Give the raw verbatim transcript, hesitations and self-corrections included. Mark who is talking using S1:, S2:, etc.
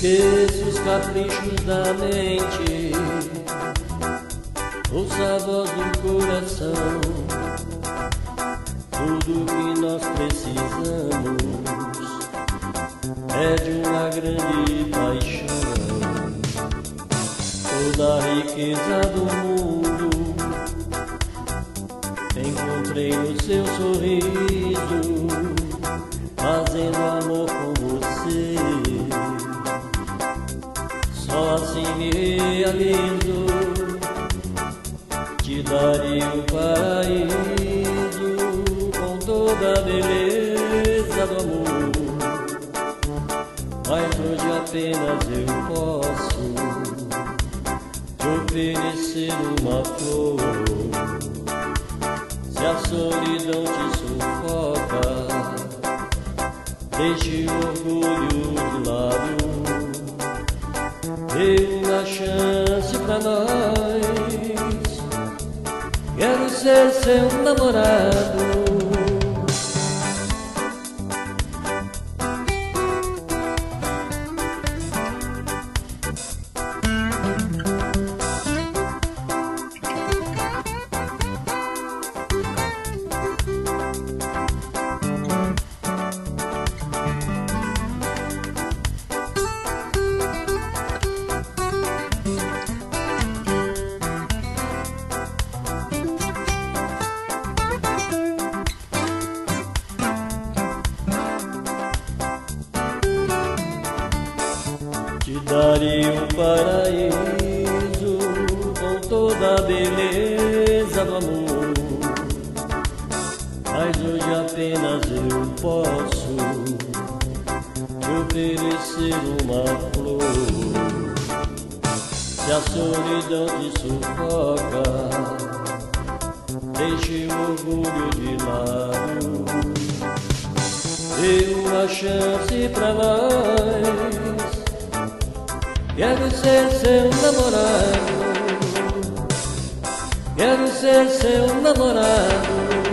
S1: Esqueça os caprichos da mente, ouça a voz do coração. Tudo que nós precisamos é de uma grande paixão. Toda a riqueza do mundo encontrei no seu sorriso, fazendo amor com você. Só assim me realizo, te daria um paraíso com toda a beleza do amor. Mas hoje apenas eu posso te oferecer uma flor. Se a solidão te sufoca, deixe o orgulho de lado. Dê uma chance pra nós, quero ser seu namorado. Te daria um paraíso com toda a beleza do amor. Mas hoje apenas eu posso te oferecer uma flor. Se a solidão te sufoca, deixe o orgulho de lado. Dê uma chance pra nós, quero ser seu namorado, quero ser seu namorado.